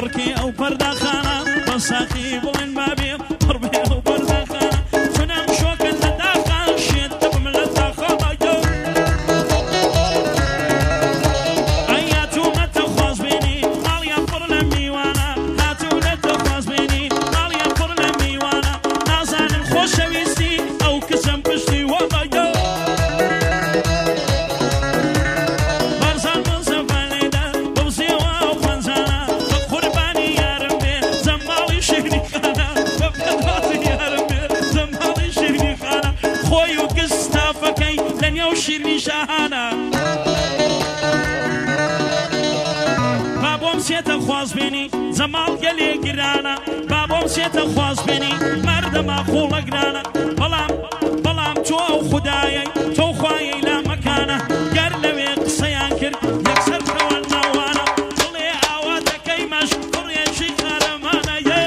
پڕکێ ئەو پەرداخانە بە ساقی بڵێن بابێ پڕبێ ئەو پەرداخانە چونەم شۆکە لە داخان شێت دەبم لە داخەڵەکە ئەیاتومەتە خوازبێنی ماڵیان پڕ لە میوانە هاتوونەتە خوازبێنی ماڵیان پڕ لە میوانە نازانن خۆشەویستی ئەو کچەم پشتی وەڵەکە شیرنی شاهانە بابۆم سێتە خوازبێنی جەماڵ گەلێ گرانە بابۆم سێتە خوازبێنی مەردەما خوڵە گرانە بەڵام تۆ ئەو خودایەی تۆ خوایەی لا مەکانە گەر لەوێ قسەیان کرد یەکسەر بڕەوە ناوانە دڵێ ئاوا دەکەی مەش کوڕێکی قارەمانەیە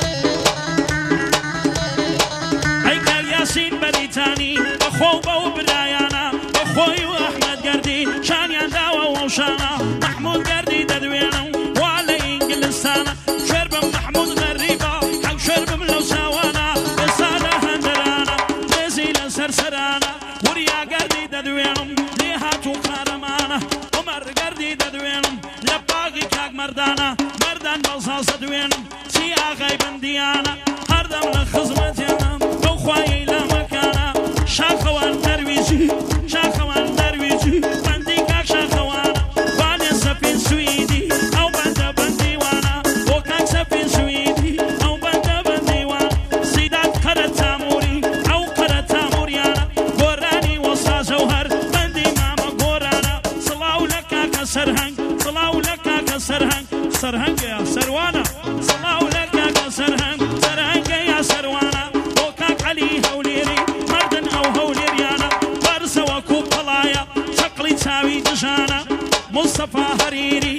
ئەیکار یاسین بەریتانی بەخۆ بەو برایانە خۆی و ئەحمەد گەردی شانیان داوە وەشانە محمود گەردی دەدوێنە وا لە ئینگلستانە شێر بم محمود غەریبە حەق شێر بم لەو چاوانە ئێستا لە هەندەرانە لێزی لە سەرسەرانە وریا گەردی دەدوێنم لێ هاتوو قارەمانە عومەر گەردی دەدوێنم لە باغی کاک مەردانە مەردان بەڵساس دەدوێنم چی ئاغای بەندیانە هەردەم لە خزمەتێنە بەو خوایەی لە مەکانە شاخەوان دەرویزی شاخەوان دەرویزی بەندی کاک شاخەوانە بالێ سەپین سویدی ئەو بەندە بەندیوانە بۆ کاک سەپین سویدی ئەو بەندە بەندیوان سیدات قەرە تاموری ئەو قەرە تاموریانە گۆرانی وەسازە و هەر بەندی مامە گۆرانە سڵاو لە کاکە سەرهەنگ سڵاو لە کاکە سەرهەنگ سەرهەنگە یا سەروانە سڵاو لە کاکە سەرهەنگ سەرهەنگە یا سەروانە بۆ کاک عەلی هەولێری مەردن ئەو هەولێریانە بەرزەوەکو پەڵایە چەقڵی چاوی دژانە مستەفا هەریری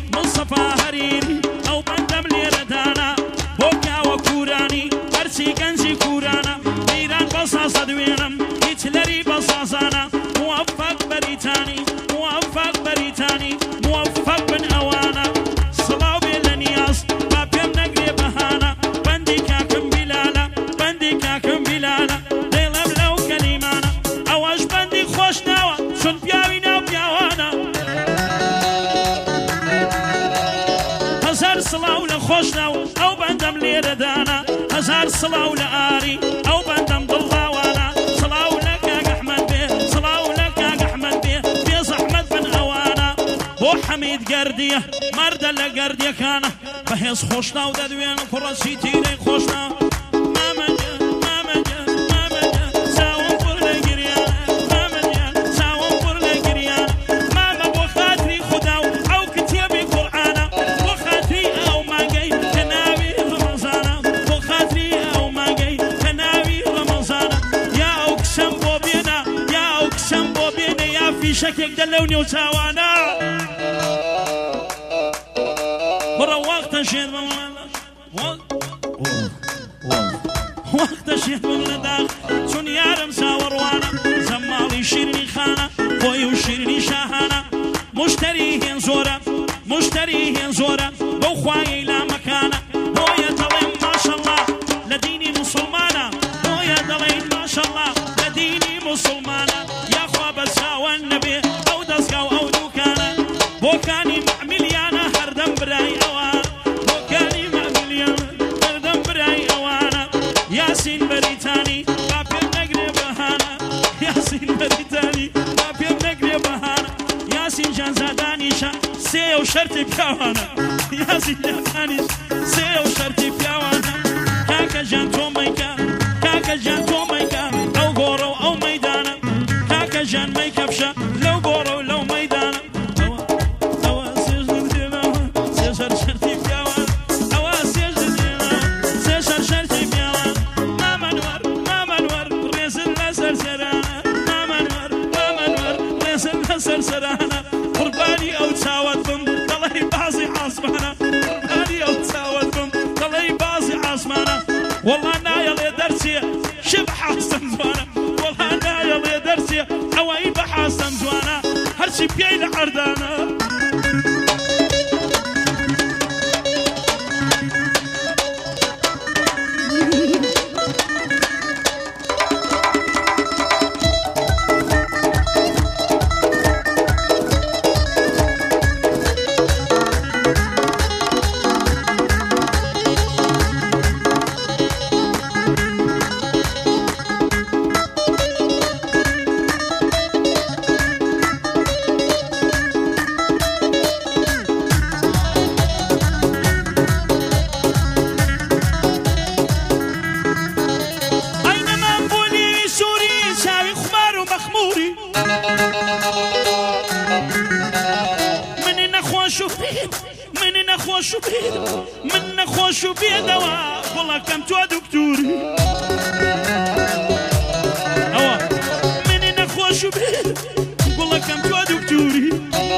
ئەو بەندەم لێرەدانە بۆ پیاوە کورانی هەرچی گەنجی کورانە ئیران بەساسە دوێنم هیتلەری بەساسانە موەفەق بەریتانی موەفەق بن ئەوانە سڵاو بێ لە نیاز با پێم نەگرێ بەهانە بەندی کاکم بیلالە دێڵەم لەو کەلیمانە ئەوەش بەندی خۆش ناوە چون پیاوی ناو پیاوانە هەزار سڵاو لە خۆش ناو ئەو بەندەم لێرەدانە هەزار سڵاو لە ئاری ئەو بەندەم دڵداوانە سڵاو لە کاک ئەحمەد بێ بێ زەحمەت بن ئەوانە بۆ حەمید گەردیە مەردە لە گەردیەکانە بەهێز خۆش ناو دەدوێن کوڕەچی تیرەی خۆش ناو شەکێک دە لەو نێو چاوانە بڕە وەختە شێت بم لە داخ چون یارم چاوەڕوانە زەماڵی شیرنی خانە خۆی و شیرنی شاهانە مشتری هێن زۆرە بەو خوایەی لا مەکانە بۆیە دەڵێن ماشەڵڵا لە دینی موسڵمانە بۆیە دەڵێن ماشەڵڵا لە دینی موسڵمانە یاخوا بە چاوان نەبێ ئەو دەستگا و ئەو دووکانە بۆکانی مەعمیلیانە هەردەم برای ئەوان بۆکانی مەعمیلیانە هەردەم برای ئەوانە یاسین بەریتانی با پێم نەگرێ بەهانە یاسین جانزادانیشە سێ و شەرتی پیاوانە یاسین جانزادانیش سێ و شەرتی پیاوانە کاکە جان تۆ مەیکە ئەو گۆڕە و ئەو مەیدانە کاکە ژان مەیکەفشە لەو گۆڕە و لەو مەیدانە ئەوە سێژ دێنەوە سێ شەرتی پیاوان ئەوە سێژ دێنەوە سێ شەرتی پیاوان مامەنوەر ڕێزن لە سەرسەرانە مامەنوەر ڕێزن لە سەرسەرانە قوربانی ئەو چاوەت بم دەڵێی بازی عاسمانە قوربانی ئەو چاوەت بم دەڵێی بازی عاسمانە وەڵا نایەڵێ دەرچیە شب حاسم جوانە وەڵا نایەڵێ دەرچیە ئەوەی بە حاسم جوانە هەرچی پێی لە عەردانە نەخۆش و من نەخۆش و بێدەوە وڵەکەم تۆ دکتوری ئەوە منی نەخۆش و بێ وڵەکەم تۆ دکتوری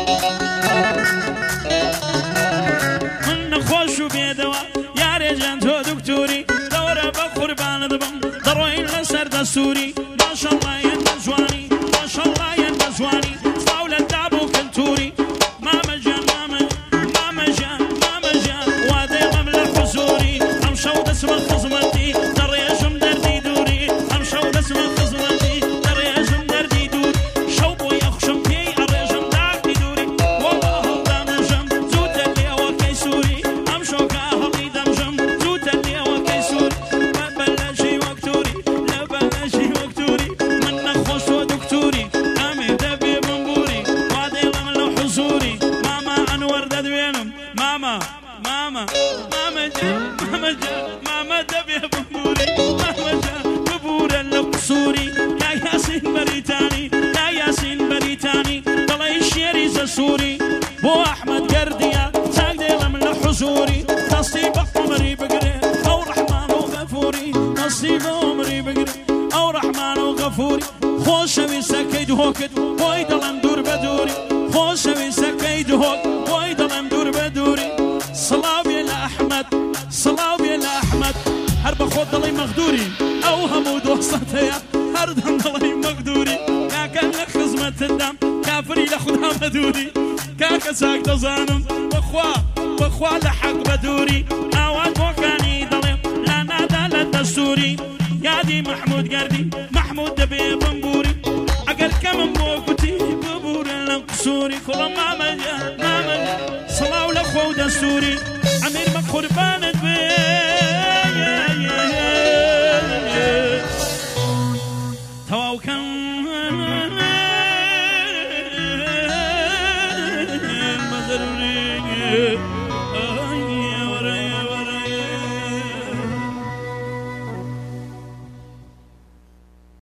من نەخۆش و بێدەوە یارێجان تۆ دکتوری دەوەرە بە قوربانت بم دەڕۆین لەسەر دەستوری ماشەڵڵا هێندە جوانی ماشەڵڵا هێندە جوانی سڵاو لە دابوو کەلتوری مامەجان مامەجان مامەجان وا دێڵم لە حوزوری ئەم شەو دەچمە خزمەتی دەڕێژم دەردی دووری ئەم شەو دەچمە خزمەتی دەڕێژم دەردی دوور شەو بۆ یەخشم پێی ئەڕێژم داکی دووری وەڵا هەڵدامەژەم زووتە لێوەکەی سووری ئەم شۆکە هەڵی دەمژەم زووتە لێوەکەی سووری بەلەژی وەکتوری لە بەلەژی وەکتوری من نەخۆش تۆ دکتوری ئەمێ دەبێ بمبوری وا دێڵم لە حوزوری ماما ئەنوەر دەدوێنم ماما ماما مامەجان مامەجان مامە دەبێ بمبوری مامەجان ببورە لە قسووری یا یاسین بەریتانی یا یاسین بەریتانی دەڵێ شێری زەسووری بۆ ئەحمەد گەردیە چاک دێڵم لە حوزوری دەستی بە عومری بگرێ ئەو ڕەحمان و غەفووری دەستی بە عومری بگرێ ئەو ڕەحمان و غەفووری خۆشەویستەکەی دهۆکت بۆی دەڵێم دوور بە دووری خۆشەویستەکەی دهۆک بۆی دەڵێم دوور بە دووری سڵاو بێ لە ئەحمەد سڵاو بێ لە ئەحمەد هەر بە خۆت دەڵێی مەغدووری ئەو هەموو دۆستەت هەیە هەردەم دەڵێی مەغدووری کاکە لە خزمەتتدام کافری لە خوددا بە دووری کاکە چاک دەزانم بەخوا لە حەق بە دووری ئاوات بۆکانی دەڵێم لا نادا لە دەستوری یادی محمود گەردی محمود دەبێ بمبوری ئەگەر کەمم بۆ گوتی ببورە لە قسووری کوڵە مامەجان مامەجان سڵاو لە خۆ و دەستوری ئەمیر بە قوربانت بێ تەواوکەم